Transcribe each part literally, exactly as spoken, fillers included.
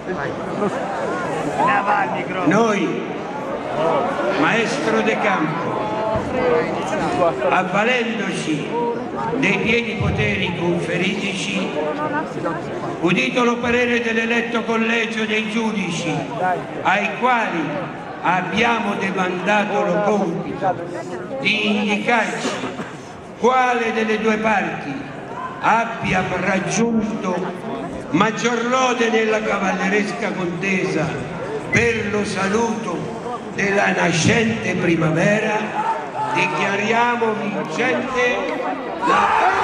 Noi, maestro De Campo, avvalendoci dei pieni poteri conferitici, udito lo parere dell'eletto collegio dei giudici, ai quali abbiamo demandato lo compito di indicarci quale delle due parti abbia raggiunto maggior lode nella cavalleresca contesa per lo saluto della nascente primavera, dichiariamo vincente la...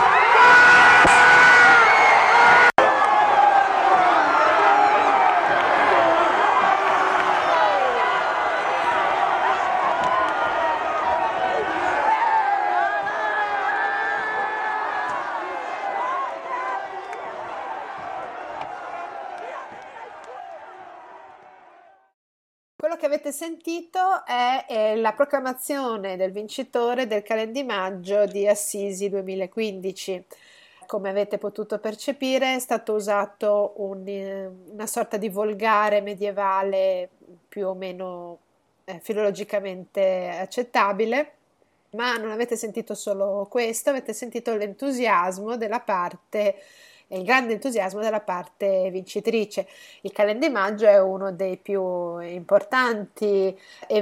Quello che avete sentito è, è la proclamazione del vincitore del Calendimaggio di Assisi duemilaquindici. Come avete potuto percepire, è stato usato un, una sorta di volgare medievale più o meno eh, filologicamente accettabile, ma non avete sentito solo questo, avete sentito l'entusiasmo della parte il grande entusiasmo della parte vincitrice. Il Calendimaggio è uno dei più importanti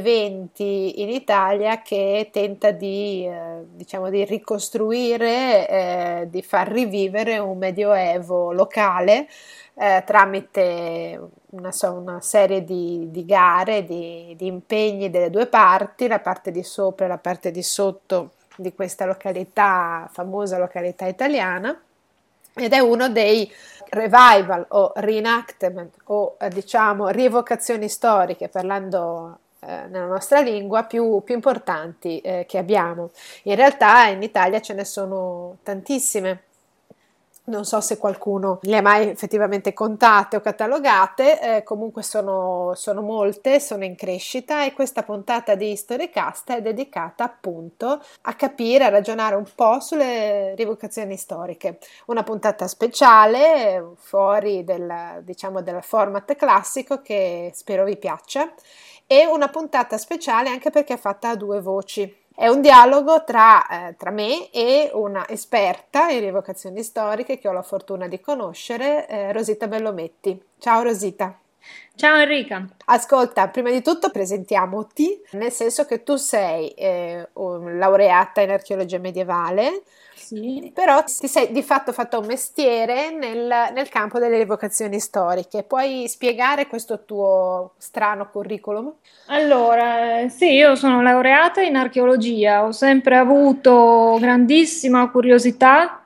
eventi in Italia che tenta di, eh, diciamo, di ricostruire, eh, di far rivivere un medioevo locale eh, tramite una, una serie di, di gare, di, di impegni delle due parti, la parte di sopra e la parte di sotto di questa località, famosa località italiana. Ed è uno dei revival o reenactment o eh, diciamo rievocazioni storiche, parlando eh, nella nostra lingua, più, più importanti eh, che abbiamo. In realtà in Italia ce ne sono tantissime. Non so se qualcuno le ha mai effettivamente contate o catalogate, eh, comunque sono, sono molte, sono in crescita, e questa puntata di Historycast è dedicata appunto a capire, a ragionare un po' sulle rievocazioni storiche. Una puntata speciale, fuori del, diciamo, del format classico, che spero vi piaccia, e una puntata speciale anche perché è fatta a due voci. È un dialogo tra, eh, tra me e una esperta in rievocazioni storiche che ho la fortuna di conoscere, eh, Rosita Bellometti. Ciao Rosita. Ciao Enrica. Ascolta, prima di tutto presentiamoti, nel senso che tu sei eh, un laureata in archeologia medievale, sì. Però ti sei di fatto fatto un mestiere nel, nel campo delle rievocazioni storiche. Puoi spiegare questo tuo strano curriculum? Allora, sì, io sono laureata in archeologia, ho sempre avuto grandissima curiosità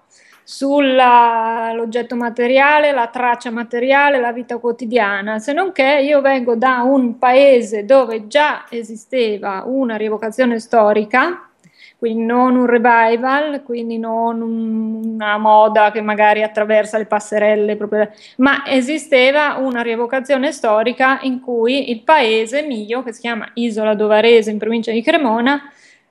sull'oggetto materiale, la traccia materiale, la vita quotidiana, se non che io vengo da un paese dove già esisteva una rievocazione storica, quindi non un revival, quindi non una moda che magari attraversa le passerelle, proprio, ma esisteva una rievocazione storica in cui il paese mio, che si chiama Isola Dovarese in provincia di Cremona,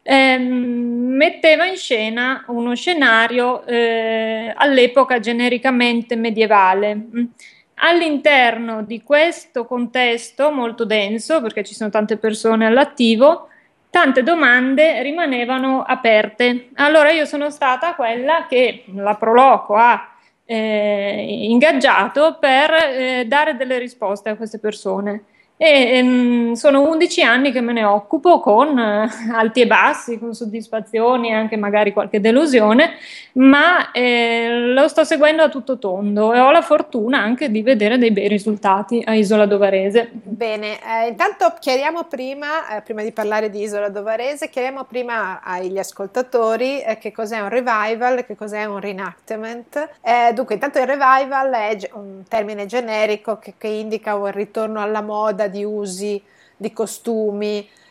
ehm, metteva in scena uno scenario eh, all'epoca genericamente medievale. All'interno di questo contesto molto denso, perché ci sono tante persone all'attivo, tante domande rimanevano aperte. Allora io sono stata quella che la Proloco ha eh, ingaggiato per eh, dare delle risposte a queste persone. E ehm, sono undici anni che me ne occupo, con eh, alti e bassi, con soddisfazioni e anche magari qualche delusione, ma eh, lo sto seguendo a tutto tondo e ho la fortuna anche di vedere dei bei risultati a Isola Dovarese. Bene, eh, intanto chiariamo prima, eh, prima di parlare di Isola Dovarese, chiariamo prima agli ascoltatori eh, che cos'è un revival e che cos'è un reenactment. Eh, dunque, intanto il revival è un termine generico che, che indica un ritorno alla moda di usi, di costumi,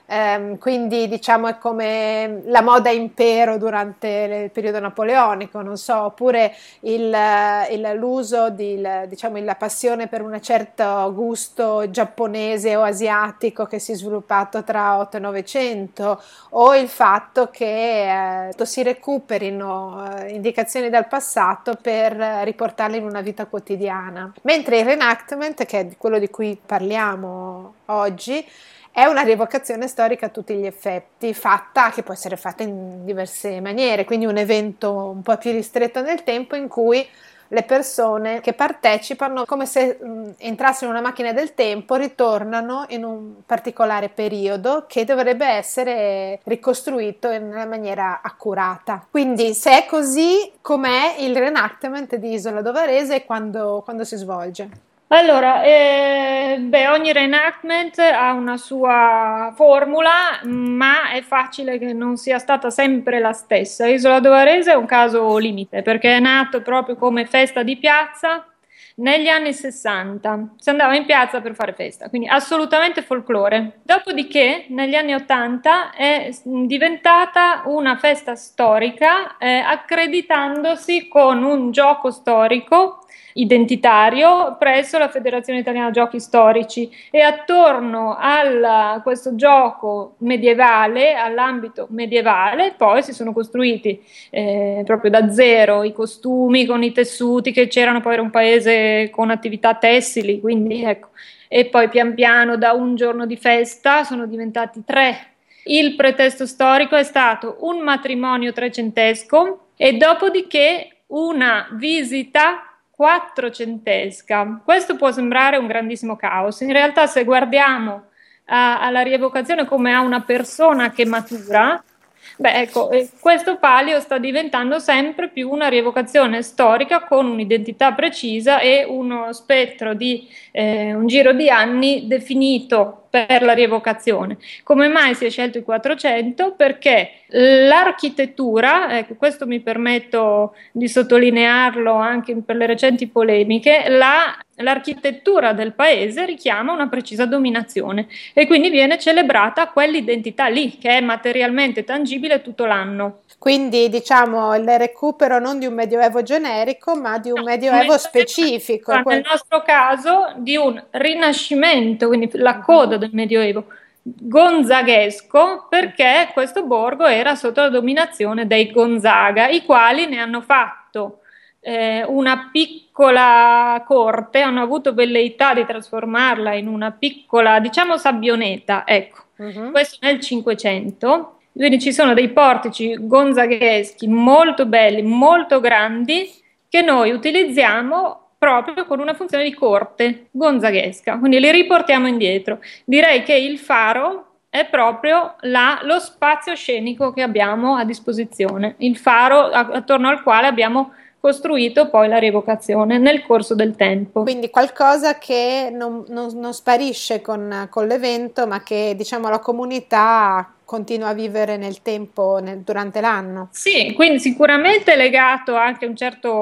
ehm, quindi diciamo è come la moda impero durante il periodo napoleonico, non so, oppure il, il, l'uso di, il, diciamo, la passione per un certo gusto giapponese o asiatico che si è sviluppato tra otto e novecento, o il fatto che eh, si recuperino eh, indicazioni dal passato per riportarle in una vita quotidiana. Mentre il reenactment, che è quello di cui parliamo oggi, è una rievocazione storica a tutti gli effetti, fatta, che può essere fatta in diverse maniere, quindi un evento un po' più ristretto nel tempo in cui le persone che partecipano, come se mh, entrassero in una macchina del tempo, ritornano in un particolare periodo che dovrebbe essere ricostruito in una maniera accurata. Quindi, se è così, com'è il reenactment di Isola d'Ovarese e quando, quando si svolge? Allora, eh, beh, ogni reenactment ha una sua formula, ma è facile che non sia stata sempre la stessa. Isola d'Ovarese è un caso limite, perché è nato proprio come festa di piazza negli anni sessanta. Si andava in piazza per fare festa, quindi assolutamente folklore. Dopodiché, negli anni ottanta, è diventata una festa storica, eh, accreditandosi con un gioco storico identitario presso la Federazione Italiana Giochi Storici, e attorno a questo gioco medievale, all'ambito medievale, poi si sono costruiti eh, proprio da zero i costumi con i tessuti che c'erano. Poi era un paese con attività tessili, quindi ecco, e poi pian piano da un giorno di festa sono diventati tre. Il pretesto storico è stato un matrimonio trecentesco e dopodiché una visita quattrocentesca. Questo può sembrare un grandissimo caos. In realtà, se guardiamo uh, alla rievocazione come a una persona che matura, beh, ecco, eh, questo palio sta diventando sempre più una rievocazione storica con un'identità precisa e uno spettro di eh, un giro di anni definito per la rievocazione. Come mai si è scelto il quattrocento? Perché l'architettura, ecco, questo mi permetto di sottolinearlo anche per le recenti polemiche, la, l'architettura del paese richiama una precisa dominazione e quindi viene celebrata quell'identità lì, che è materialmente tangibile tutto l'anno. Quindi diciamo il recupero non di un medioevo generico, ma di un no, medioevo specifico. Nel quel... nostro caso di un rinascimento, quindi la coda del medioevo gonzaghesco, perché questo borgo era sotto la dominazione dei Gonzaga, i quali ne hanno fatto eh, una piccola corte, hanno avuto velleità di trasformarla in una piccola, diciamo, sabbioneta, ecco, uh-huh. Questo nel Cinquecento. Quindi ci sono dei portici gonzagheschi molto belli, molto grandi, che noi utilizziamo proprio con una funzione di corte gonzaghesca, quindi li riportiamo indietro. Direi che il faro è proprio la, lo spazio scenico che abbiamo a disposizione, il faro attorno al quale abbiamo costruito poi la rievocazione nel corso del tempo. Quindi qualcosa che non, non, non sparisce con, con l'evento, ma che, diciamo, la comunità continua a vivere nel tempo, nel, durante l'anno. Sì, quindi sicuramente è legato anche a un certo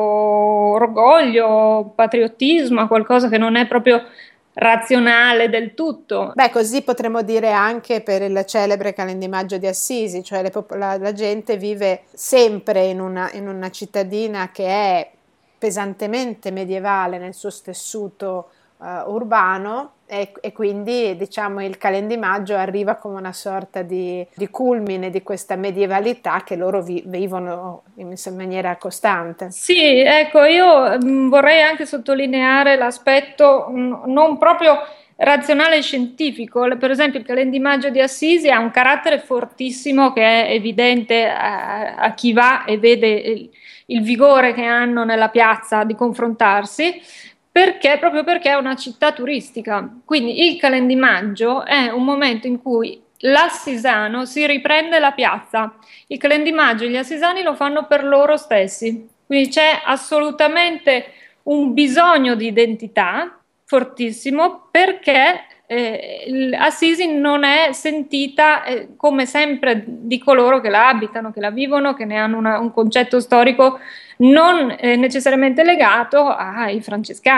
orgoglio, patriottismo, a qualcosa che non è proprio razionale del tutto. Beh, così potremmo dire anche per il celebre Calendimaggio di Assisi, cioè le, la, la gente vive sempre in una, in una cittadina che è pesantemente medievale nel suo tessuto uh, urbano e, e quindi, diciamo, il Calendimaggio arriva come una sorta di, di culmine di questa medievalità che loro vi, vivono in, in maniera costante. Sì, ecco, io mh, vorrei anche sottolineare l'aspetto mh, non proprio razionale e scientifico. Per esempio il Calendimaggio di Assisi ha un carattere fortissimo che è evidente a, a chi va e vede il, il vigore che hanno nella piazza di confrontarsi, perché proprio perché è una città turistica. Quindi il Calendimaggio è un momento in cui l'assisano si riprende la piazza. Il Calendimaggio gli assisani lo fanno per loro stessi, quindi c'è assolutamente un bisogno di identità fortissimo, perché eh, Assisi non è sentita eh, come sempre di coloro che la abitano, che la vivono, che ne hanno una, un concetto storico non eh, necessariamente legato ai francescani.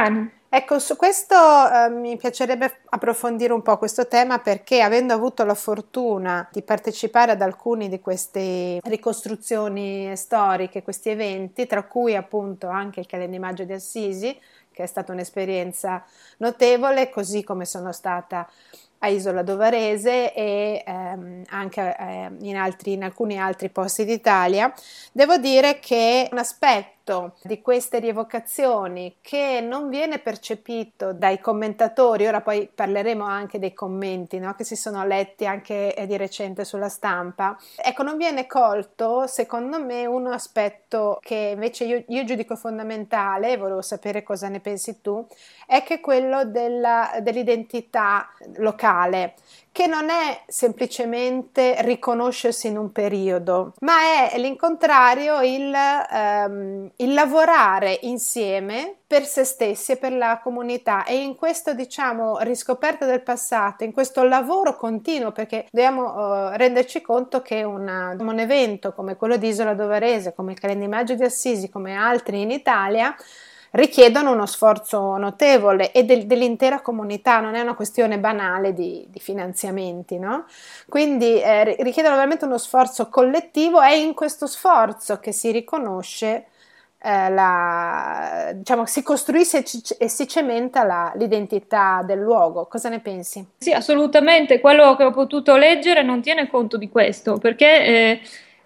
Ecco, su questo eh, mi piacerebbe approfondire un po' questo tema, perché avendo avuto la fortuna di partecipare ad alcuni di queste ricostruzioni storiche, questi eventi, tra cui appunto anche il Calende Maggio di Assisi, che è stata un'esperienza notevole, così come sono stata a Isola Dovarese e ehm, anche eh, in, altri, in alcuni altri posti d'Italia, devo dire che un aspetto di queste rievocazioni che non viene percepito dai commentatori, ora poi parleremo anche dei commenti, no, che si sono letti anche di recente sulla stampa, ecco, non viene colto secondo me un aspetto che invece io, io giudico fondamentale, volevo sapere cosa ne pensi tu, è che quello della, dell'identità locale, che non è semplicemente riconoscersi in un periodo, ma è l'incontrario, il, ehm, il lavorare insieme per se stessi e per la comunità, e in questo, diciamo, riscoperta del passato, in questo lavoro continuo, perché dobbiamo eh, renderci conto che una, un evento come quello di Isola Dovarese, come il Calende Maggio di Assisi, come altri in Italia, richiedono uno sforzo notevole e del, dell'intera comunità, non è una questione banale di, di finanziamenti, no? Quindi eh, richiedono veramente uno sforzo collettivo, e in questo sforzo che si riconosce, eh, la, diciamo, si costruisce e si cementa la, l'identità del luogo. Cosa ne pensi? Sì, assolutamente, quello che ho potuto leggere non tiene conto di questo, perché eh,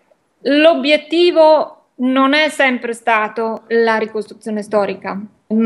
l'obiettivo non è sempre stato la ricostruzione storica,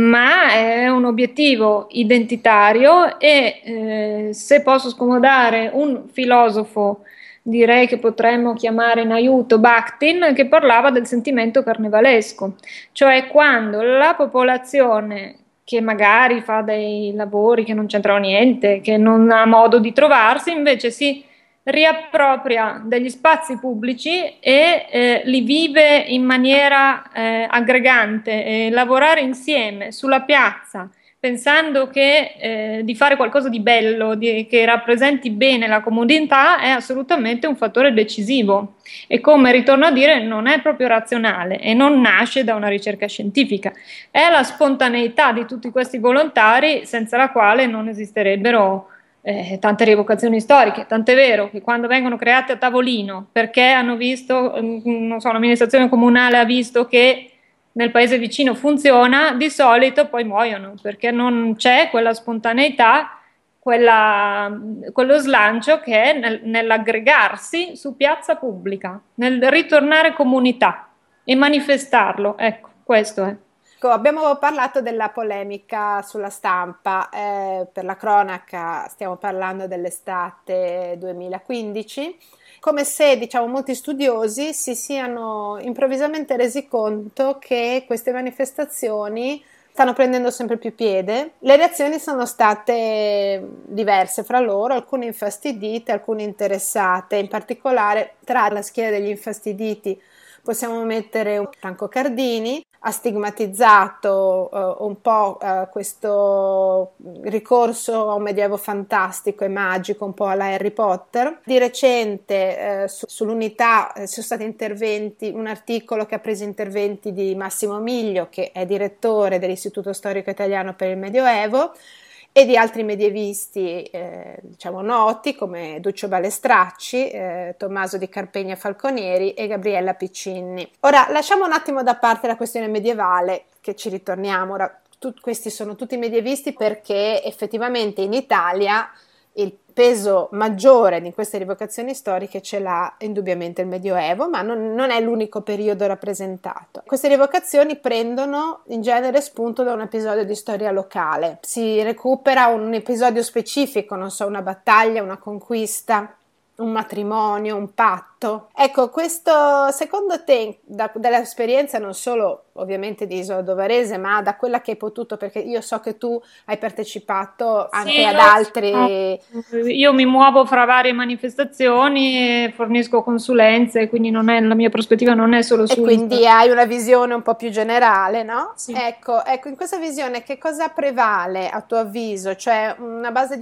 ma è un obiettivo identitario e eh, se posso scomodare un filosofo, direi che potremmo chiamare in aiuto Bakhtin, che parlava del sentimento carnevalesco, cioè quando la popolazione che magari fa dei lavori che non c'entrano niente, che non ha modo di trovarsi, invece si riappropria degli spazi pubblici e eh, li vive in maniera eh, aggregante, e lavorare insieme sulla piazza, pensando che eh, di fare qualcosa di bello, di, che rappresenti bene la comunità, è assolutamente un fattore decisivo. E come ritorno a dire, non è proprio razionale e non nasce da una ricerca scientifica. È la spontaneità di tutti questi volontari, senza la quale non esisterebbero Eh, tante rievocazioni storiche, tant'è vero che quando vengono create a tavolino perché hanno visto, non so, l'amministrazione comunale ha visto che nel paese vicino funziona, di solito poi muoiono perché non c'è quella spontaneità, quella, quello slancio che è nel, nell'aggregarsi su piazza pubblica, nel ritornare comunità e manifestarlo. Ecco, questo è. Abbiamo parlato della polemica sulla stampa, eh, per la cronaca stiamo parlando dell'estate duemilaquindici, come se, diciamo, molti studiosi si siano improvvisamente resi conto che queste manifestazioni stanno prendendo sempre più piede. Le reazioni sono state diverse fra loro, alcune infastidite, alcune interessate, in particolare tra la schiera degli infastiditi possiamo mettere Franco Cardini. Ha stigmatizzato uh, un po' uh, questo ricorso a un medioevo fantastico e magico, un po' alla Harry Potter. Di recente uh, su, sull'Unità uh, sono stati interventi, un articolo che ha preso interventi di Massimo Miglio, che è direttore dell'Istituto Storico Italiano per il Medioevo, e di altri medievisti eh, diciamo noti come Duccio Balestracci, eh, Tommaso di Carpegna Falconieri e Gabriella Piccinni. Ora lasciamo un attimo da parte la questione medievale, che ci ritorniamo. Ora, tu, questi sono tutti medievisti perché effettivamente in Italia il peso maggiore di queste rievocazioni storiche ce l'ha indubbiamente il Medioevo, ma non, non è l'unico periodo rappresentato. Queste rievocazioni prendono in genere spunto da un episodio di storia locale, si recupera un episodio specifico, non so, una battaglia, una conquista, un matrimonio, un patto. Ecco, questo secondo te, da, dall'esperienza non solo ovviamente di Isola Dovarese, ma da quella che hai potuto, perché io so che tu hai partecipato anche sì, ad altri. Io mi muovo fra varie manifestazioni e fornisco consulenze, quindi non è, la mia prospettiva non è solo su. E quindi hai una visione un po' più generale, no? Sì. Ecco, ecco, in questa visione che cosa prevale a tuo avviso? Cioè una base di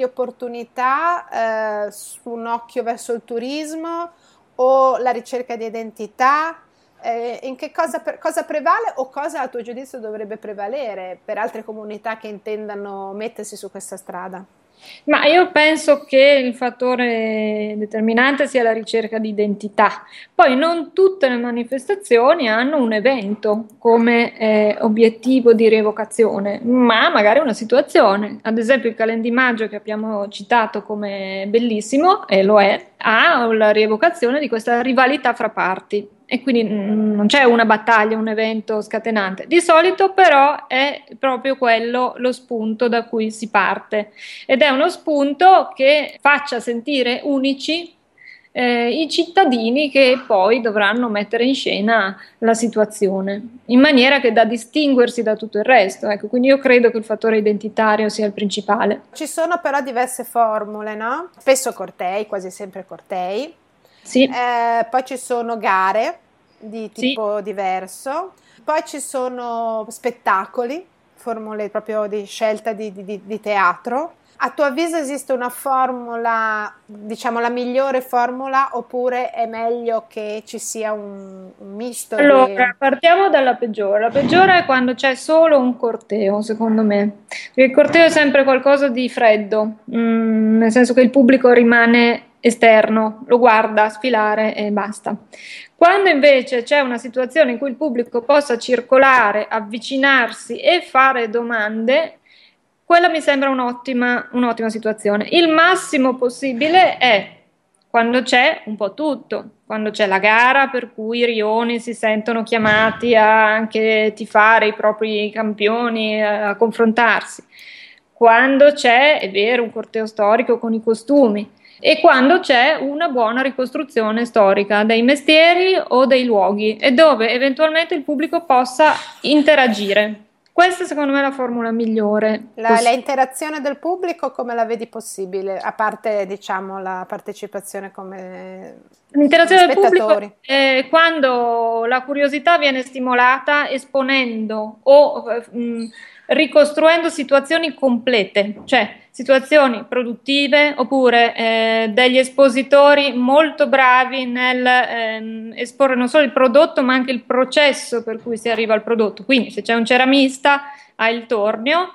opportunità, eh, su un occhio verso il turismo, o la ricerca di identità? eh, in che cosa, cosa prevale o cosa a tuo giudizio dovrebbe prevalere per altre comunità che intendano mettersi su questa strada? Ma io penso che il fattore determinante sia la ricerca di identità. Poi non tutte le manifestazioni hanno un evento come eh, obiettivo di rievocazione, ma magari una situazione. Ad esempio il Calendimaggio che abbiamo citato come bellissimo, e lo è, ha la rievocazione di questa rivalità fra parti. E quindi non c'è una battaglia, un evento scatenante. Di solito però è proprio quello lo spunto da cui si parte, ed è uno spunto che faccia sentire unici eh, i cittadini che poi dovranno mettere in scena la situazione, in maniera che da distinguersi da tutto il resto. Ecco, quindi io credo che il fattore identitario sia il principale. Ci sono però diverse formule, no? Spesso cortei, quasi sempre cortei. Sì. Eh, poi ci sono gare di tipo sì. diverso, poi ci sono spettacoli, formule proprio di scelta di, di, di teatro. A tuo avviso esiste una formula, diciamo la migliore formula, oppure è meglio che ci sia un, un misto? Allora, di... partiamo dalla peggiore. La peggiore è quando c'è solo un corteo, secondo me. Perché il corteo è sempre qualcosa di freddo, mm, nel senso che il pubblico rimane esterno, lo guarda sfilare e basta. Quando invece c'è una situazione in cui il pubblico possa circolare, avvicinarsi e fare domande, quella mi sembra un'ottima, un'ottima situazione. Il massimo possibile è quando c'è un po' tutto, quando c'è la gara per cui i rioni si sentono chiamati a anche tifare i propri campioni, a, a confrontarsi, quando c'è, è vero, un corteo storico con i costumi, e quando c'è una buona ricostruzione storica dei mestieri o dei luoghi e dove eventualmente il pubblico possa interagire. Questa secondo me è la formula migliore. La, la interazione del pubblico come la vedi possibile, a parte diciamo la partecipazione come l'interazione come del spettatori? pubblico è quando la curiosità viene stimolata esponendo o mh, ricostruendo situazioni complete, cioè situazioni produttive oppure eh, degli espositori molto bravi nel ehm, esporre non solo il prodotto ma anche il processo per cui si arriva al prodotto. Quindi se c'è un ceramista ha il tornio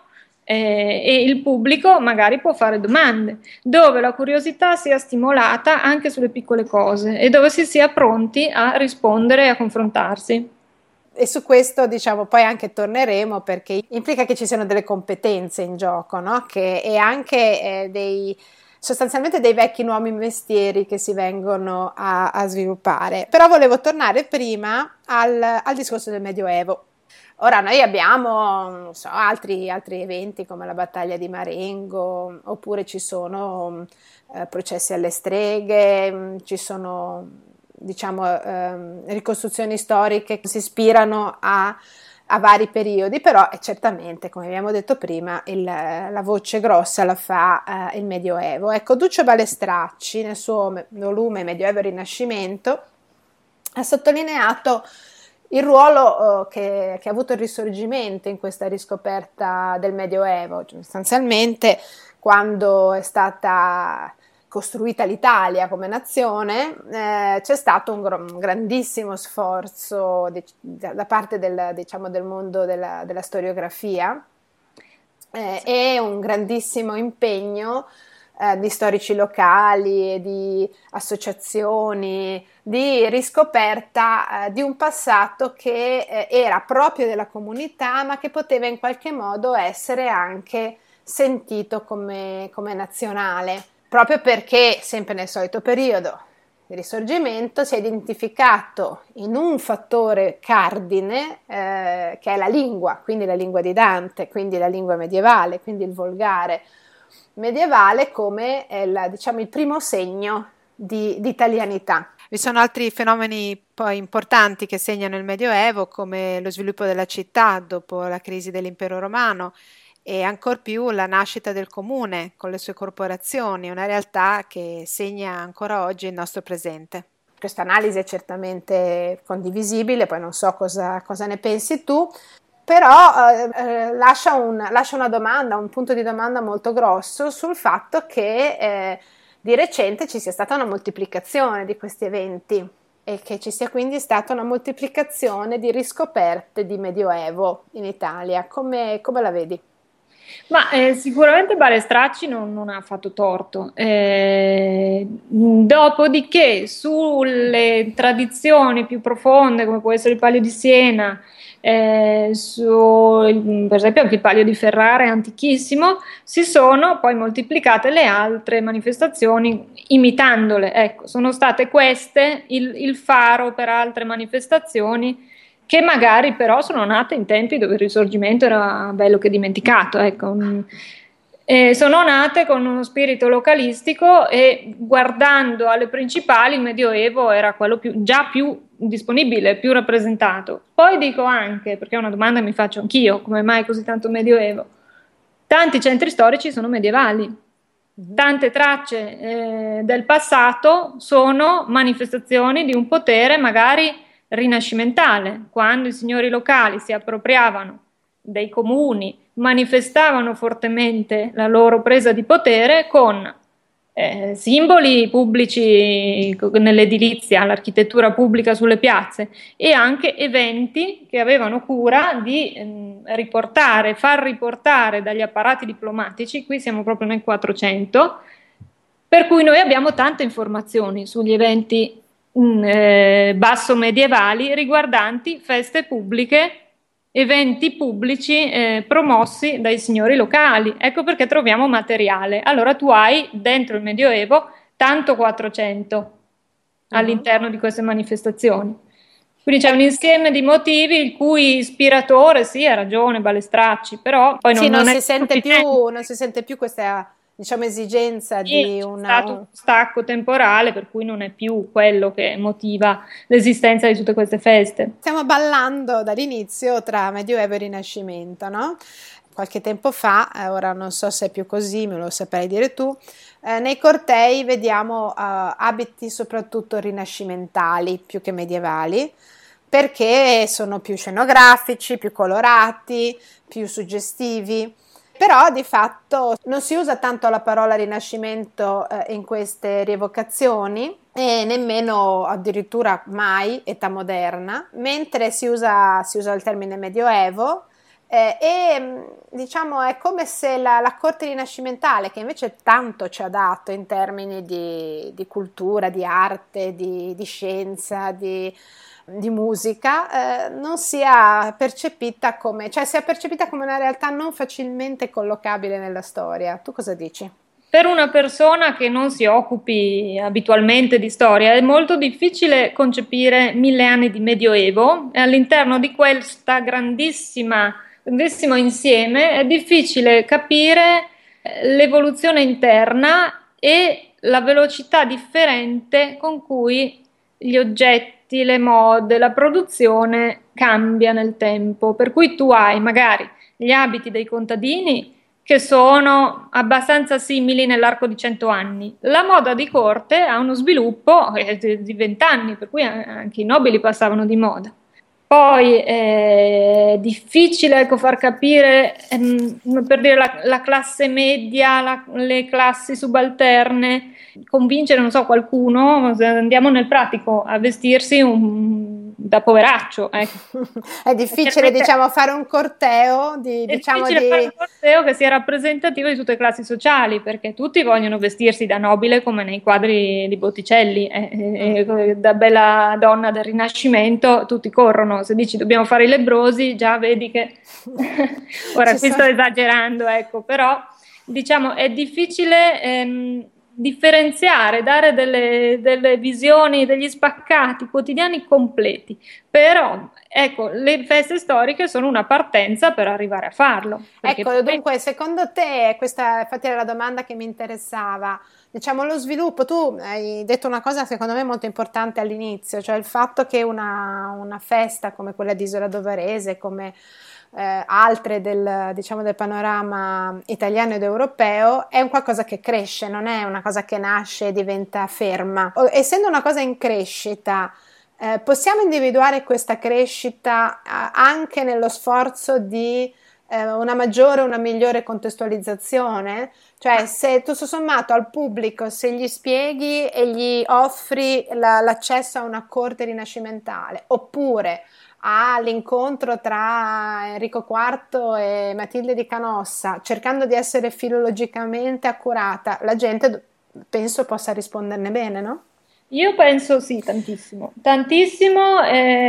eh, e il pubblico magari può fare domande, dove la curiosità sia stimolata anche sulle piccole cose e dove si sia pronti a rispondere e a confrontarsi. E su questo diciamo poi anche torneremo, perché implica che ci siano delle competenze in gioco, no? Che, e anche eh, dei sostanzialmente dei vecchi nuovi mestieri che si vengono a, a sviluppare. Però volevo tornare prima al, al discorso del Medioevo. Ora noi abbiamo non so, altri, altri eventi come la battaglia di Marengo, oppure ci sono eh, processi alle streghe, ci sono diciamo ehm, ricostruzioni storiche che si ispirano a, a vari periodi, però è certamente, come abbiamo detto prima, il, la voce grossa la fa eh, il Medioevo. Ecco, Duccio Balestracci nel suo volume Medioevo e Rinascimento ha sottolineato il ruolo uh, che, che ha avuto il Risorgimento in questa riscoperta del Medioevo. Sostanzialmente, quando è stata costruita l'Italia come nazione, eh, c'è stato un, gr- un grandissimo sforzo di, da, da parte del, diciamo, del mondo della, della storiografia eh, e un grandissimo impegno eh, di storici locali e di associazioni di riscoperta eh, di un passato che eh, era proprio della comunità, ma che poteva in qualche modo essere anche sentito come, come nazionale, proprio perché, sempre nel solito periodo, il Risorgimento si è identificato in un fattore cardine eh, che è la lingua, quindi la lingua di Dante, quindi la lingua medievale, quindi il volgare medievale come il, diciamo, il primo segno di, di italianità. Vi sono altri fenomeni poi importanti che segnano il Medioevo, come lo sviluppo della città dopo la crisi dell'Impero Romano e ancor più la nascita del comune con le sue corporazioni, una realtà che segna ancora oggi il nostro presente. Questa analisi è certamente condivisibile, poi non so cosa, cosa ne pensi tu, però eh, lascia, un, lascia una domanda, un punto di domanda molto grosso sul fatto che eh, di recente ci sia stata una moltiplicazione di questi eventi e che ci sia quindi stata una moltiplicazione di riscoperte di Medioevo in Italia. Come, come la vedi? Ma eh, sicuramente Balestracci non, non ha fatto torto. Eh, dopodiché, sulle tradizioni più profonde, come può essere il Palio di Siena, eh, su, per esempio anche il Palio di Ferrara è antichissimo, si sono poi moltiplicate le altre manifestazioni imitandole. Ecco, sono state queste il, il faro per altre manifestazioni che magari però sono nate in tempi dove il Risorgimento era bello che dimenticato, ecco. Eh, sono nate con uno spirito localistico e guardando alle principali il Medioevo era quello più, già più disponibile, più rappresentato. Poi dico anche, perché è una domanda che mi faccio anch'io, come mai così tanto Medioevo? Tanti centri storici sono medievali, tante tracce eh, del passato sono manifestazioni di un potere magari rinascimentale, quando i signori locali si appropriavano dei comuni, manifestavano fortemente la loro presa di potere con eh, simboli pubblici nell'edilizia, l'architettura pubblica sulle piazze e anche eventi che avevano cura di eh, riportare, far riportare dagli apparati diplomatici, qui siamo proprio nel quattrocento, per cui noi abbiamo tante informazioni sugli eventi Eh, basso medievali riguardanti feste pubbliche, eventi pubblici eh, promossi dai signori locali. Ecco perché troviamo materiale. Allora tu hai dentro il Medioevo tanto quattrocento uh-huh. all'interno di queste manifestazioni. Quindi c'è un insieme di motivi il cui ispiratore, sì, ha ragione Balestracci, però poi non, sì, non, non si è sente più, non si sente più questa, diciamo, esigenza sì, di una... C'è stato un stacco temporale per cui non è più quello che motiva l'esistenza di tutte queste feste. Stiamo ballando dall'inizio tra Medioevo e Rinascimento, no? Qualche tempo fa, eh, ora non so se è più così, me lo saprai dire tu, eh, nei cortei vediamo uh, abiti soprattutto rinascimentali più che medievali, perché sono più scenografici, più colorati, più suggestivi. Però di fatto non si usa tanto la parola rinascimento eh, in queste rievocazioni e nemmeno addirittura mai età moderna, mentre si usa, si usa il termine medioevo eh, e diciamo è come se la, la corte rinascimentale, che invece tanto ci ha dato in termini di, di cultura, di arte, di, di scienza, di... di musica, eh, non sia percepita come, cioè sia percepita come una realtà non facilmente collocabile nella storia. Tu cosa dici? Per una persona che non si occupi abitualmente di storia è molto difficile concepire mille anni di Medioevo e all'interno di questa grandissima, grandissimo insieme è difficile capire l'evoluzione interna e la velocità differente con cui gli oggetti, le mode, la produzione cambia nel tempo, per cui tu hai magari gli abiti dei contadini che sono abbastanza simili nell'arco di cento anni. La moda di corte ha uno sviluppo di vent'anni, per cui anche i nobili passavano di moda. Poi è difficile ecco, far capire, ehm, per dire la, la classe media, la, le classi subalterne, convincere, non so, qualcuno, andiamo nel pratico, a vestirsi un, da poveraccio. Ecco. È difficile, diciamo, fare un corteo di, è diciamo, difficile di... fare un corteo che sia rappresentativo di tutte le classi sociali, perché tutti vogliono vestirsi da nobile come nei quadri di Botticelli, eh, eh, da bella donna del Rinascimento tutti corrono. Se dici dobbiamo fare i lebbrosi, già vedi che ora qui sto esagerando, ecco, però diciamo è difficile ehm, differenziare, dare delle, delle visioni, degli spaccati quotidiani completi, però ecco, le feste storiche sono una partenza per arrivare a farlo. Ecco, poi... dunque, secondo te, questa infatti era la domanda che mi interessava, diciamo lo sviluppo, tu hai detto una cosa secondo me molto importante all'inizio, cioè il fatto che una, una festa come quella di Isola d'Ovarese, come eh, altre del, diciamo, del panorama italiano ed europeo, è un qualcosa che cresce, non è una cosa che nasce e diventa ferma. O, essendo una cosa in crescita, eh, possiamo individuare questa crescita eh, anche nello sforzo di eh, una maggiore, una migliore contestualizzazione? Cioè, se tutto sommato al pubblico, se gli spieghi e gli offri la, l'accesso a una corte rinascimentale, oppure all'incontro tra Enrico quarto e Matilde di Canossa, cercando di essere filologicamente accurata, la gente penso possa risponderne bene, no? Io penso sì, tantissimo, tantissimo,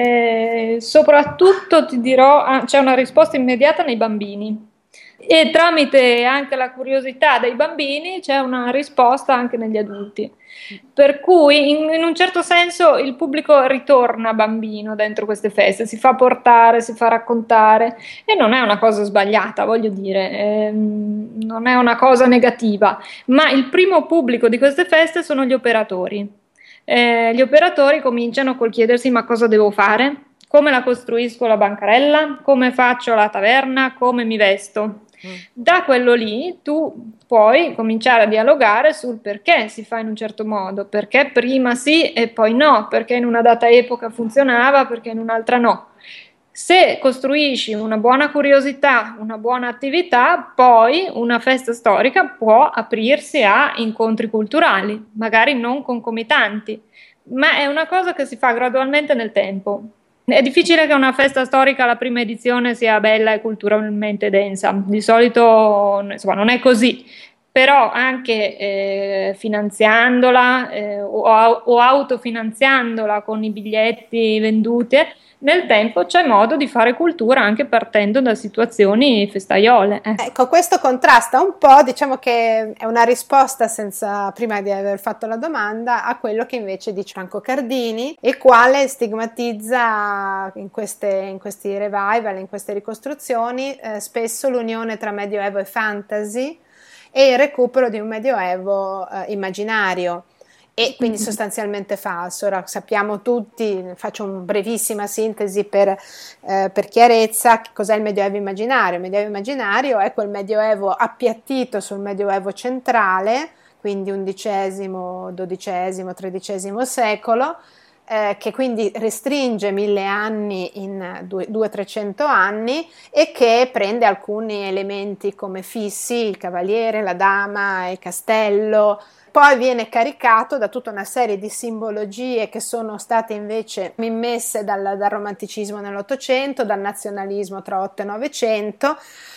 eh, soprattutto ti dirò, ah, c'è una risposta immediata nei bambini e tramite anche la curiosità dei bambini c'è una risposta anche negli adulti. Per cui in, in un certo senso il pubblico ritorna bambino dentro queste feste, si fa portare, si fa raccontare e non è una cosa sbagliata, voglio dire, ehm, non è una cosa negativa, ma il primo pubblico di queste feste sono gli operatori. Eh, gli operatori cominciano col chiedersi: ma cosa devo fare? Come la costruisco la bancarella? Come faccio la taverna? Come mi vesto? Da quello lì tu puoi cominciare a dialogare sul perché si fa in un certo modo, perché prima sì e poi no, perché in una data epoca funzionava, perché in un'altra no. Se costruisci una buona curiosità, una buona attività, poi una festa storica può aprirsi a incontri culturali, magari non concomitanti, ma è una cosa che si fa gradualmente nel tempo. È difficile che una festa storica alla prima edizione sia bella e culturalmente densa, di solito insomma, non è così, però anche eh, finanziandola eh, o, o autofinanziandola con i biglietti venduti, nel tempo c'è modo di fare cultura anche partendo da situazioni festaiole. Eh. Ecco, questo contrasta un po', diciamo che è una risposta senza, prima di aver fatto la domanda, a quello che invece dice Franco Cardini, il quale stigmatizza in, queste, in questi revival, in queste ricostruzioni, eh, spesso l'unione tra Medioevo e fantasy e il recupero di un Medioevo eh, immaginario. E quindi sostanzialmente falso. Ora sappiamo tutti, faccio una brevissima sintesi per, eh, per chiarezza, che cos'è il Medioevo immaginario. Il Medioevo immaginario è quel Medioevo appiattito sul Medioevo centrale, quindi undicesimo, dodicesimo, tredicesimo secolo, eh, che quindi restringe mille anni in due trecento anni e che prende alcuni elementi come fissi, il cavaliere, la dama, il castello. Poi viene caricato da tutta una serie di simbologie che sono state invece immesse dal, dal romanticismo nell'Ottocento, dal nazionalismo tra Otto e Novecento,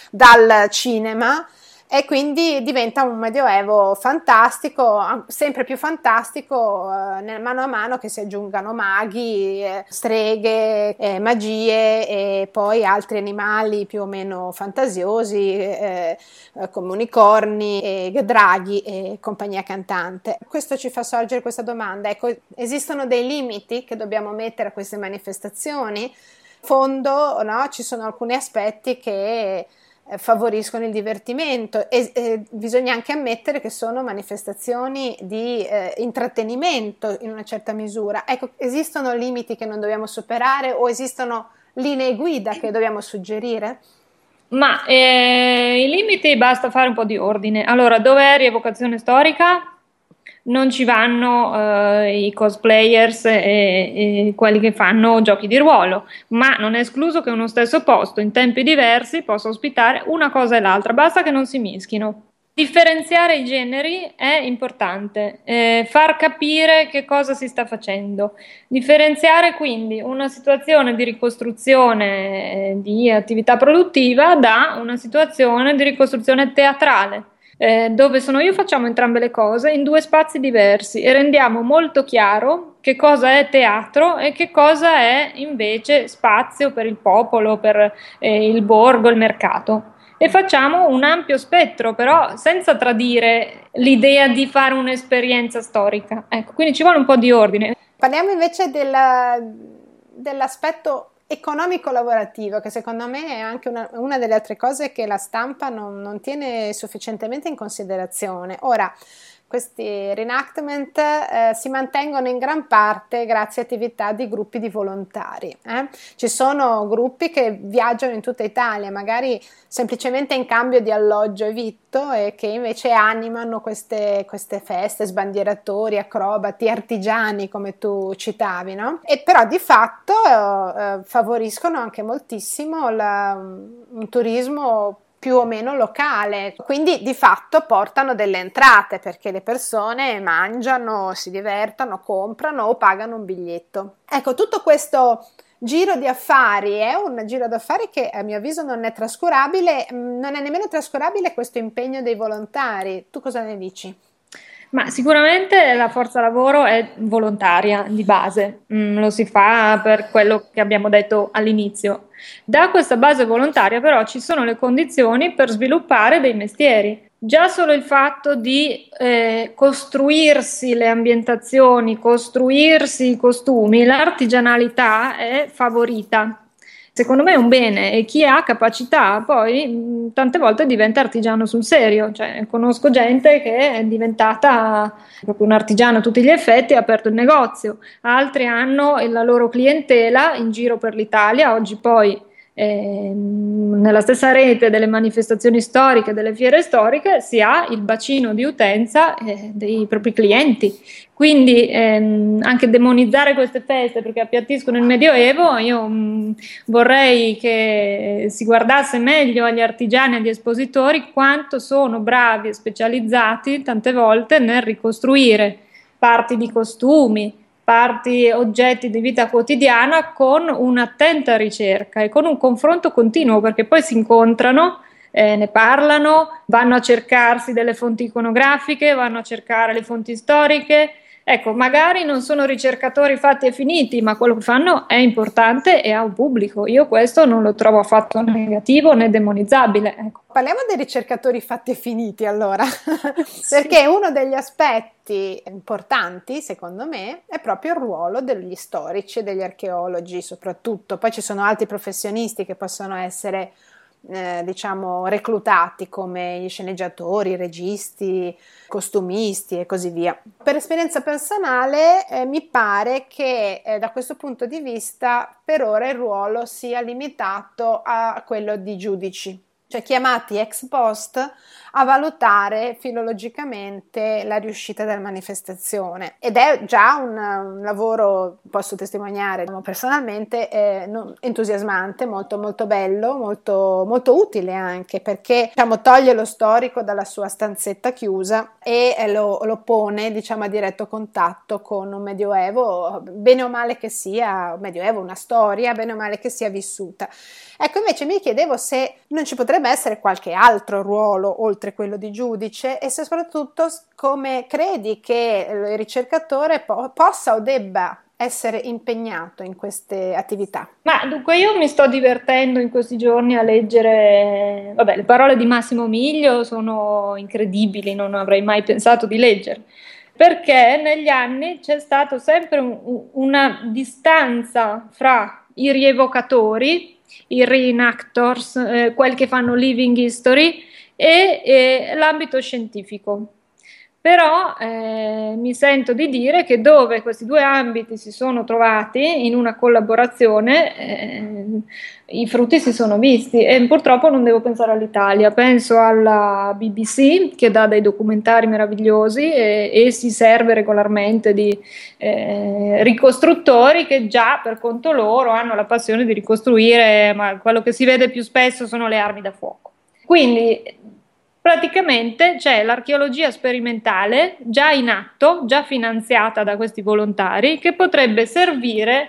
dal cinema, e quindi diventa un medioevo fantastico, sempre più fantastico eh, mano a mano che si aggiungano maghi, eh, streghe, eh, magie e poi altri animali più o meno fantasiosi eh, eh, come unicorni, e draghi e compagnia cantante. Questo ci fa sorgere questa domanda, ecco, esistono dei limiti che dobbiamo mettere a queste manifestazioni? In fondo, no, ci sono alcuni aspetti che favoriscono il divertimento e eh, bisogna anche ammettere che sono manifestazioni di eh, intrattenimento in una certa misura. Ecco, esistono limiti che non dobbiamo superare o esistono linee guida che dobbiamo suggerire? Ma eh, i limiti basta fare un po' di ordine. Allora, dov'è rievocazione storica? Non ci vanno eh, i cosplayers e, e quelli che fanno giochi di ruolo, ma non è escluso che uno stesso posto in tempi diversi possa ospitare una cosa e l'altra, basta che non si mischino. Differenziare i generi è importante, eh, far capire che cosa si sta facendo, differenziare quindi una situazione di ricostruzione eh, di attività produttiva da una situazione di ricostruzione teatrale. Eh, dove sono io facciamo entrambe le cose in due spazi diversi e rendiamo molto chiaro che cosa è teatro e che cosa è invece spazio per il popolo, per eh, il borgo, il mercato, e facciamo un ampio spettro però senza tradire l'idea di fare un'esperienza storica. Ecco, quindi ci vuole un po' di ordine. Parliamo invece della, dell'aspetto economico-lavorativo, che secondo me è anche una, una delle altre cose che la stampa non, non tiene sufficientemente in considerazione. Ora, questi reenactment eh, si mantengono in gran parte grazie a attività di gruppi di volontari. Eh? Ci sono gruppi che viaggiano in tutta Italia, magari semplicemente in cambio di alloggio e vitto, e che invece animano queste, queste feste, sbandieratori, acrobati, artigiani, come tu citavi, no? E però di fatto eh, favoriscono anche moltissimo la, un turismo più o meno locale, quindi di fatto portano delle entrate perché le persone mangiano, si divertono, comprano o pagano un biglietto. Ecco, tutto questo giro di affari è un giro d'affari che a mio avviso non è trascurabile, non è nemmeno trascurabile questo impegno dei volontari. Tu cosa ne dici? Ma sicuramente la forza lavoro è volontaria di base, mm, lo si fa per quello che abbiamo detto all'inizio. Da questa base volontaria però ci sono le condizioni per sviluppare dei mestieri. Già solo il fatto di eh, costruirsi le ambientazioni, costruirsi i costumi, l'artigianalità è favorita. Secondo me è un bene, e chi ha capacità poi mh, tante volte diventa artigiano sul serio. Cioè, conosco gente che è diventata proprio un artigiano a tutti gli effetti, ha aperto il negozio, altri hanno la loro clientela in giro per l'Italia. Oggi poi eh, nella stessa rete delle manifestazioni storiche, delle fiere storiche, si ha il bacino di utenza eh, dei propri clienti. Quindi ehm, anche demonizzare queste feste perché appiattiscono il Medioevo, io mh, vorrei che si guardasse meglio agli artigiani e agli espositori quanto sono bravi e specializzati tante volte nel ricostruire parti di costumi, parti, oggetti di vita quotidiana con un'attenta ricerca e con un confronto continuo, perché poi si incontrano, eh, ne parlano, vanno a cercarsi delle fonti iconografiche, vanno a cercare le fonti storiche. Ecco, magari non sono ricercatori fatti e finiti, ma quello che fanno è importante e ha un pubblico. Io questo non lo trovo affatto negativo né demonizzabile. Ecco. Parliamo dei ricercatori fatti e finiti allora, Sì. perché uno degli aspetti importanti, secondo me, è proprio il ruolo degli storici e degli archeologi soprattutto. Poi ci sono altri professionisti che possono essere Eh, diciamo reclutati come gli sceneggiatori, i registi, costumisti e così via. Per esperienza personale eh, mi pare che eh, da questo punto di vista per ora il ruolo sia limitato a quello di giudici, cioè chiamati ex post a valutare filologicamente la riuscita della manifestazione, ed è già un, un lavoro, posso testimoniare personalmente, eh, non, entusiasmante, molto molto bello, molto, molto utile anche perché diciamo, toglie lo storico dalla sua stanzetta chiusa e eh, lo, lo pone diciamo a diretto contatto con un medioevo, bene o male che sia un medioevo, una storia, bene o male che sia vissuta. Ecco, invece mi chiedevo se non ci potrebbe essere qualche altro ruolo oltre quello di giudice e se soprattutto come credi che il ricercatore po- possa o debba essere impegnato in queste attività. Ma dunque io mi sto divertendo in questi giorni a leggere, vabbè, le parole di Massimo Miglio sono incredibili, non avrei mai pensato di leggere, perché negli anni c'è stato sempre un, una distanza fra i rievocatori, i reenactors, eh, quelli che fanno living history e, e l'ambito scientifico. Però eh, mi sento di dire che dove questi due ambiti si sono trovati in una collaborazione, eh, i frutti si sono visti e purtroppo non devo pensare all'Italia, penso alla B B C che dà dei documentari meravigliosi e, e si serve regolarmente di eh, ricostruttori che già per conto loro hanno la passione di ricostruire, ma quello che si vede più spesso sono le armi da fuoco. Quindi praticamente c'è l'archeologia sperimentale già in atto, già finanziata da questi volontari, che potrebbe servire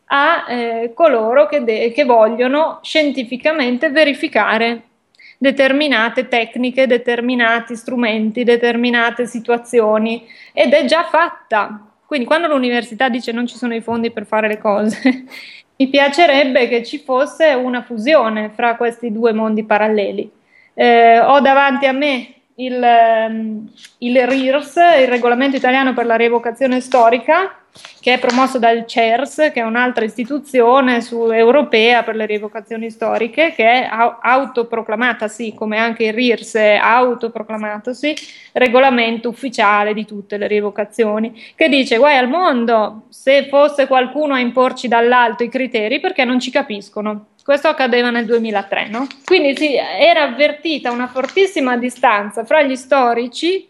a eh, coloro che, de- che vogliono scientificamente verificare determinate tecniche, determinati strumenti, determinate situazioni, ed è già fatta. Quindi quando l'università dice non ci sono i fondi per fare le cose, mi piacerebbe che ci fosse una fusione fra questi due mondi paralleli. Eh, ho davanti a me il, ehm, il R I R S, il Regolamento Italiano per la Rievocazione Storica, che è promosso dal C E R S, che è un'altra istituzione su, europea per le rievocazioni storiche, che è autoproclamata, sì, come anche il R I R S è autoproclamatosi, regolamento ufficiale di tutte le rievocazioni, che dice: guai al mondo, se fosse qualcuno a imporci dall'alto i criteri, perché non ci capiscono. Questo accadeva nel duemilatré, no? Quindi sì, era avvertita una fortissima distanza fra gli storici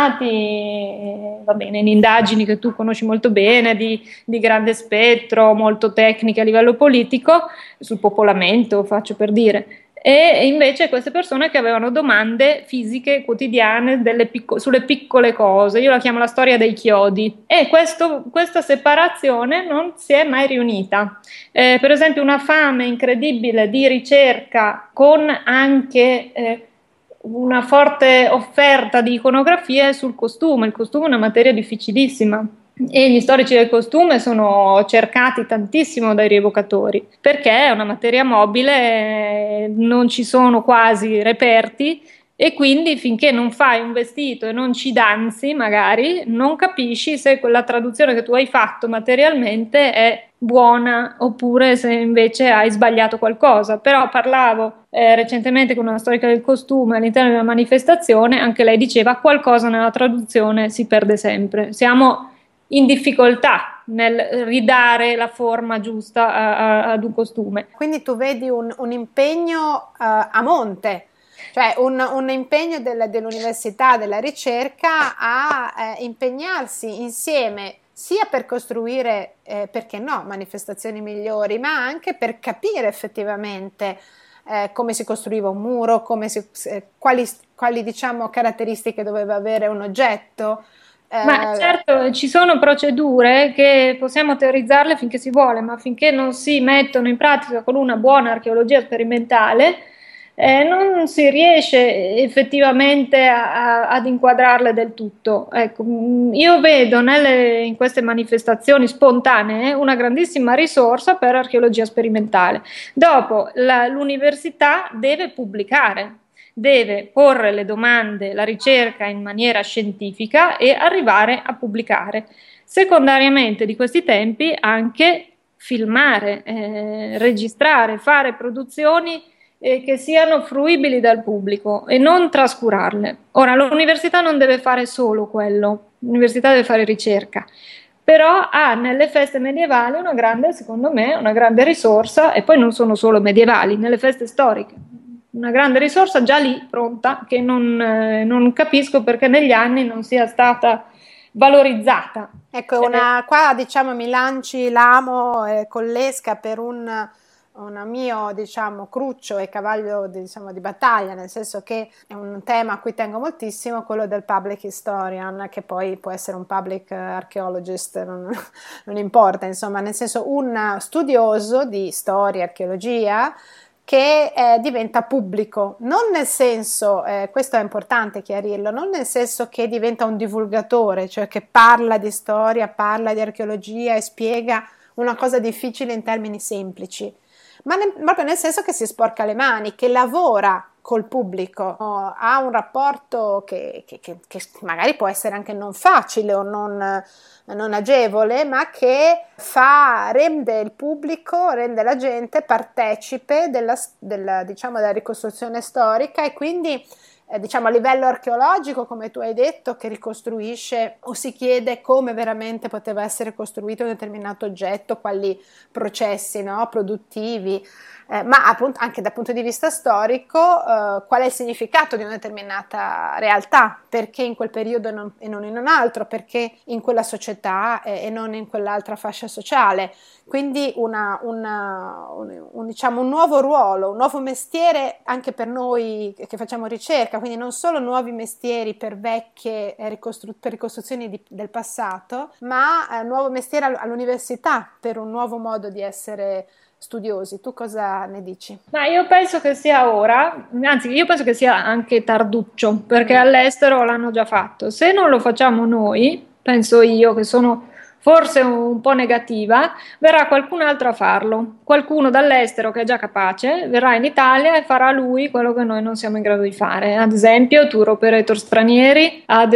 impegnati, va bene, in indagini che tu conosci molto bene, di, di grande spettro, molto tecniche a livello politico, sul popolamento, faccio per dire, e invece queste persone che avevano domande fisiche quotidiane delle picco- sulle piccole cose. Io la chiamo la storia dei chiodi, e questo, questa separazione non si è mai riunita. Eh, per esempio, una fame incredibile di ricerca con anche eh, una forte offerta di iconografie sul costume. Il costume è una materia difficilissima e gli storici del costume sono cercati tantissimo dai rievocatori, perché è una materia mobile, non ci sono quasi reperti, e quindi finché non fai un vestito e non ci danzi, magari non capisci se quella traduzione che tu hai fatto materialmente è buona oppure se invece hai sbagliato qualcosa. Però parlavo eh, recentemente con una storica del costume all'interno di una manifestazione, anche lei diceva: qualcosa nella traduzione si perde sempre, siamo in difficoltà nel ridare la forma giusta a, a, ad un costume. Quindi tu vedi un, un impegno uh, a monte, cioè un, un impegno del, dell'università, della ricerca a eh, impegnarsi insieme sia per costruire, eh, perché no, manifestazioni migliori, ma anche per capire effettivamente eh, come si costruiva un muro, come si, eh, quali, quali diciamo caratteristiche doveva avere un oggetto. Ma certo, ci sono procedure che possiamo teorizzarle finché si vuole, ma finché non si mettono in pratica con una buona archeologia sperimentale, eh, non si riesce effettivamente a, a, ad inquadrarle del tutto. Ecco, io vedo nelle, in queste manifestazioni spontanee una grandissima risorsa per archeologia sperimentale. Dopo, la, l'università deve pubblicare, deve porre le domande, la ricerca in maniera scientifica e arrivare a pubblicare. Secondariamente di questi tempi anche filmare, eh, registrare, fare produzioni eh, che siano fruibili dal pubblico e non trascurarle. Ora, l'università non deve fare solo quello, l'università deve fare ricerca, però ha nelle feste medievali una grande, secondo me, una grande risorsa, e poi non sono solo medievali, nelle feste storiche. Una grande risorsa già lì pronta, che non, eh, non capisco perché negli anni non sia stata valorizzata. Ecco, una, qua diciamo mi lanci l'amo eh, con l'esca per un, un mio diciamo cruccio e cavallo diciamo di battaglia, nel senso che è un tema a cui tengo moltissimo, quello del public historian, che poi può essere un public archaeologist, non, non importa, insomma, nel senso un studioso di storia, archeologia, che eh, diventa pubblico, non nel senso, eh, questo è importante chiarirlo, non nel senso che diventa un divulgatore, cioè che parla di storia, parla di archeologia e spiega una cosa difficile in termini semplici, ma ne, proprio nel senso che si sporca le mani, che lavora col pubblico, ha un rapporto che, che, che, che magari può essere anche non facile o non, non agevole, ma che fa, rende il pubblico, rende la gente partecipe della, della, diciamo, della ricostruzione storica, e quindi eh, diciamo a livello archeologico, come tu hai detto, che ricostruisce o si chiede come veramente poteva essere costruito un determinato oggetto, quali processi, no, produttivi. Eh, ma appunto anche dal punto di vista storico eh, qual è il significato di una determinata realtà, perché in quel periodo non, e non in un altro, perché in quella società eh, e non in quell'altra fascia sociale. Quindi una, una, un, un, diciamo, un nuovo ruolo, un nuovo mestiere anche per noi che facciamo ricerca, quindi non solo nuovi mestieri per vecchie eh, ricostru- per ricostruzioni di, del passato, ma eh, nuovo mestiere all'università per un nuovo modo di essere studiosi. Tu cosa ne dici? Ma io penso che sia ora, anzi io penso che sia anche tarduccio, perché all'estero l'hanno già fatto. Se non lo facciamo noi, penso io che sono forse un po' negativa, verrà qualcun altro a farlo, qualcuno dall'estero che è già capace, verrà in Italia e farà lui quello che noi non siamo in grado di fare, ad esempio tour operator stranieri, ad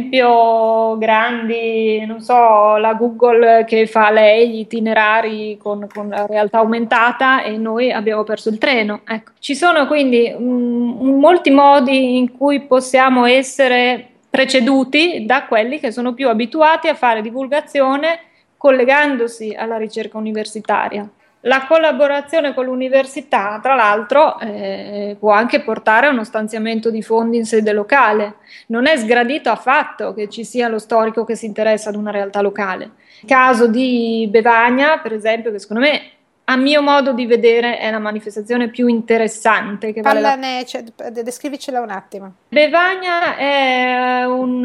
esempio grandi, non so, la Google che fa lei gli itinerari con, con la realtà aumentata e noi abbiamo perso il treno. Ecco. Ci sono quindi um, molti modi in cui possiamo essere preceduti da quelli che sono più abituati a fare divulgazione collegandosi alla ricerca universitaria. La collaborazione con l'università, tra l'altro, eh, può anche portare a uno stanziamento di fondi in sede locale. Non è sgradito affatto che ci sia lo storico che si interessa ad una realtà locale. Il caso di Bevagna, per esempio, che secondo me, a mio modo di vedere, è la manifestazione più interessante. Che vale Parlane, la... cioè, descrivicela un attimo. Bevagna è un,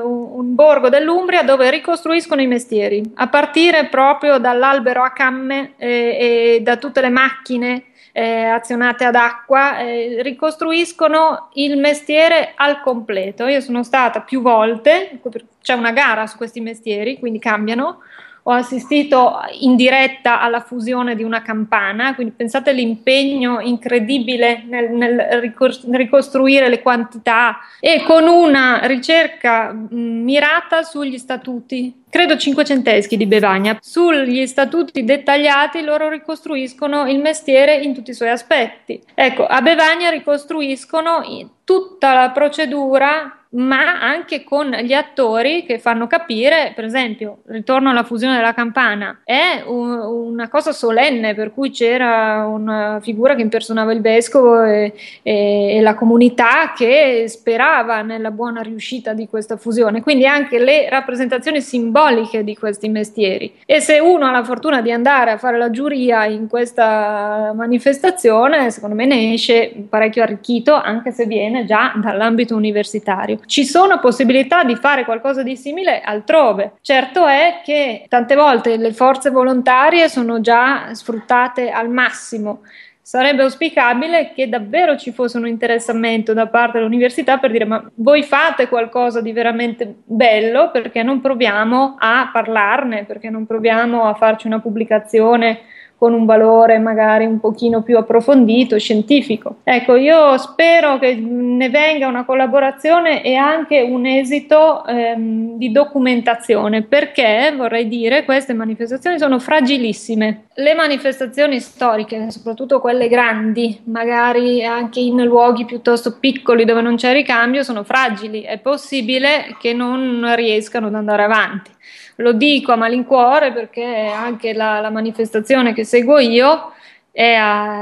un borgo dell'Umbria dove ricostruiscono i mestieri, a partire proprio dall'albero a camme e, e da tutte le macchine eh, azionate ad acqua, eh, ricostruiscono il mestiere al completo. Io sono stata più volte, c'è una gara su questi mestieri, quindi cambiano. Ho assistito in diretta alla fusione di una campana, quindi pensate all'impegno incredibile nel, nel ricostruire le quantità e con una ricerca mh, mirata sugli statuti. Credo cinquecenteschi di Bevagna. Sugli statuti dettagliati loro ricostruiscono il mestiere in tutti i suoi aspetti. Ecco, a Bevagna ricostruiscono tutta la procedura, ma anche con gli attori che fanno capire, per esempio, ritorno alla fusione della campana, è un, una cosa solenne per cui c'era una figura che impersonava il vescovo e, e, e la comunità che sperava nella buona riuscita di questa fusione, quindi anche le rappresentazioni simboliche di questi mestieri. E se uno ha la fortuna di andare a fare la giuria in questa manifestazione, secondo me ne esce parecchio arricchito, anche se viene già dall'ambito universitario. Ci sono possibilità di fare qualcosa di simile altrove. Certo è che tante volte le forze volontarie sono già sfruttate al massimo. Sarebbe auspicabile che davvero ci fosse un interessamento da parte dell'università per dire: ma voi fate qualcosa di veramente bello, perché non proviamo a parlarne, perché non proviamo a farci una pubblicazione con un valore magari un pochino più approfondito, scientifico. Ecco, io spero che ne venga una collaborazione e anche un esito ehm, di documentazione, perché, vorrei dire, queste manifestazioni sono fragilissime. Le manifestazioni storiche, soprattutto quelle grandi, magari anche in luoghi piuttosto piccoli dove non c'è ricambio, sono fragili. È possibile che non riescano ad andare avanti. Lo dico a malincuore perché anche la, la manifestazione che seguo io è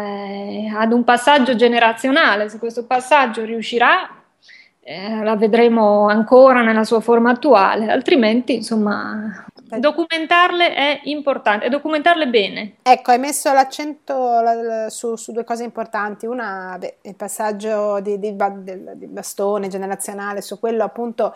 a, ad un passaggio generazionale. Se questo passaggio riuscirà, eh, la vedremo ancora nella sua forma attuale, altrimenti, insomma, documentarle è importante e documentarle bene. Ecco, hai messo l'accento su, su due cose importanti. Una, beh, il passaggio di, di, di bastone generazionale, su quello appunto.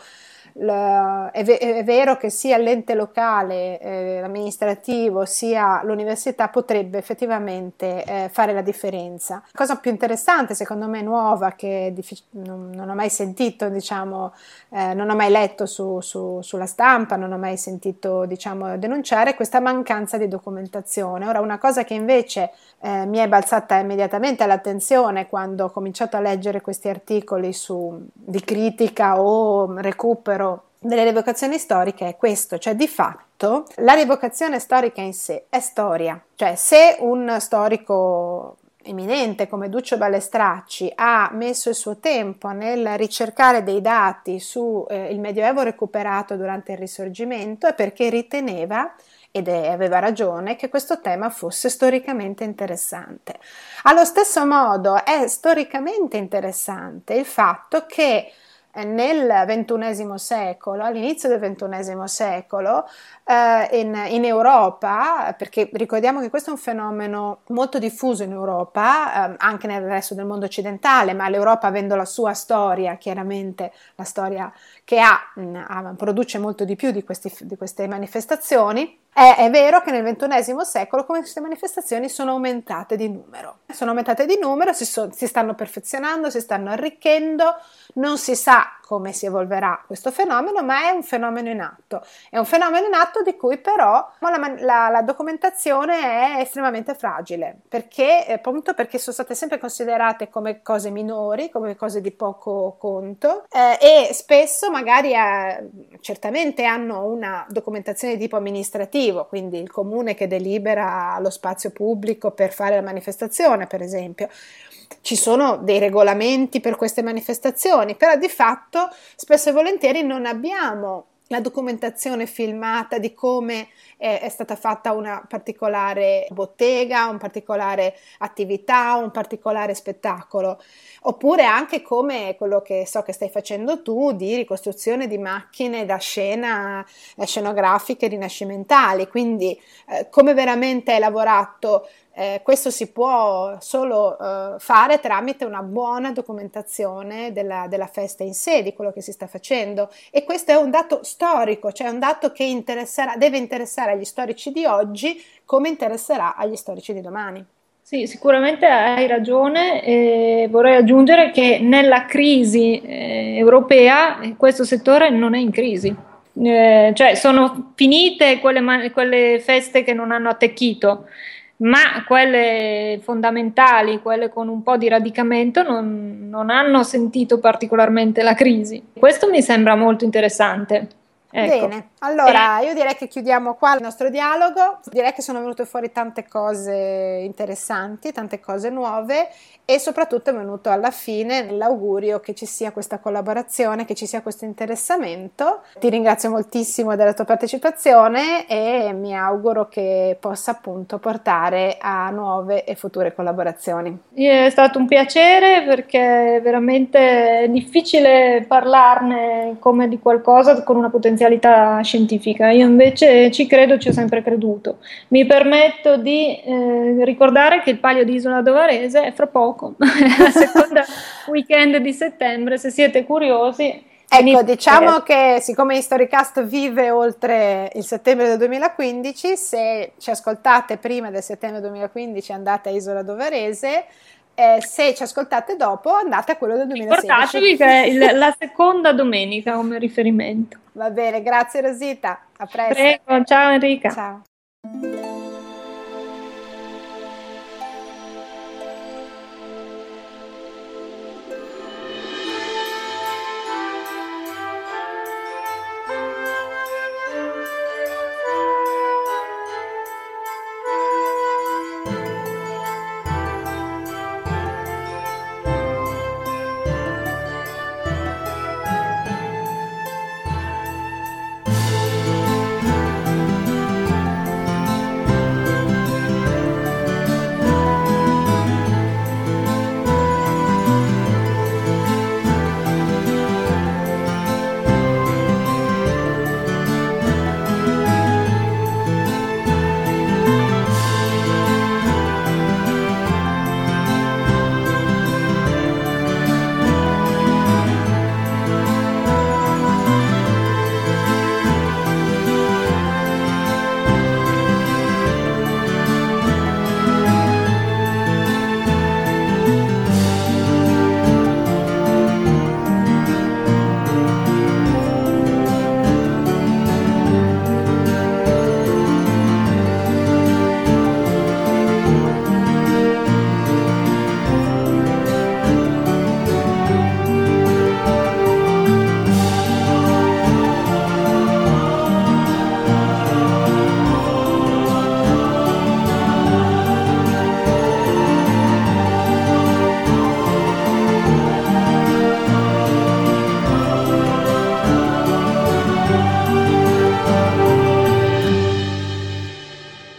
È, ve- è vero che sia l'ente locale, eh, amministrativo, sia l'università potrebbe effettivamente eh, fare la differenza. La cosa più interessante, secondo me nuova, che diffic- non, non ho mai sentito, diciamo, eh, non ho mai letto su, su, sulla stampa, non ho mai sentito, diciamo, denunciare, è questa mancanza di documentazione. Ora, una cosa che invece eh, mi è balzata immediatamente all'attenzione quando ho cominciato a leggere questi articoli su, di critica o recupero delle rievocazioni storiche è questo, cioè di fatto la rievocazione storica in sé è storia, cioè se un storico eminente come Duccio Ballestracci ha messo il suo tempo nel ricercare dei dati su eh, il Medioevo recuperato durante il Risorgimento è perché riteneva, ed aveva ragione, che questo tema fosse storicamente interessante. Allo stesso modo è storicamente interessante il fatto che nel ventunesimo secolo, all'inizio del ventunesimo secolo, eh, in, in Europa, perché ricordiamo che questo è un fenomeno molto diffuso in Europa, eh, anche nel resto del mondo occidentale, ma l'Europa, avendo la sua storia, chiaramente la storia che ha, mh, produce molto di più di, questi, di queste manifestazioni. È, è vero che nel ventunesimo secolo queste manifestazioni sono aumentate di numero, sono aumentate di numero, si, so, si stanno perfezionando, si stanno arricchendo, non si sa come si evolverà questo fenomeno, ma è un fenomeno in atto, è un fenomeno in atto di cui però la, la, la documentazione è estremamente fragile, perché appunto perché sono state sempre considerate come cose minori, come cose di poco conto, eh, e spesso magari eh, certamente hanno una documentazione di tipo amministrativo, quindi il comune che delibera lo spazio pubblico per fare la manifestazione, per esempio. Ci sono dei regolamenti per queste manifestazioni, però di fatto spesso e volentieri non abbiamo la documentazione filmata di come è, è stata fatta una particolare bottega, un particolare attività, un particolare spettacolo, oppure anche come quello che so che stai facendo tu di ricostruzione di macchine da scena, scenografiche rinascimentali, quindi eh, come veramente hai lavorato. Eh, questo si può solo eh, fare tramite una buona documentazione della, della festa in sé, di quello che si sta facendo, e questo è un dato storico, cioè un dato che interesserà, deve interessare agli storici di oggi come interesserà agli storici di domani. Sì, sicuramente hai ragione, e vorrei aggiungere che nella crisi eh, europea questo settore non è in crisi. Eh, cioè sono finite quelle, quelle feste che non hanno attecchito, ma quelle fondamentali, quelle con un po' di radicamento, non, non hanno sentito particolarmente la crisi. Questo mi sembra molto interessante. Ecco. Bene, allora io direi che chiudiamo qua il nostro dialogo, direi che sono venute fuori tante cose interessanti, tante cose nuove, e soprattutto è venuto alla fine l'augurio che ci sia questa collaborazione, che ci sia questo interessamento. Ti ringrazio moltissimo della tua partecipazione e mi auguro che possa appunto portare a nuove e future collaborazioni. È stato un piacere, perché è veramente difficile parlarne come di qualcosa con una potenzialità scientifica. Io invece ci credo, ci ho sempre creduto. Mi permetto di eh, ricordare che il Palio di Isola d'Ovarese è fra poco, la seconda weekend di settembre, se siete curiosi. Ecco, diciamo che siccome Historycast vive oltre il settembre del duemilaquindici, se ci ascoltate prima del settembre duemilaquindici andate a Isola d'Ovarese, eh, se ci ascoltate dopo andate a quello del duemilasedici. Ricordatevi che è il, la seconda domenica come riferimento. Va bene, grazie Rosita, a presto. Prego, ciao Enrica. Ciao.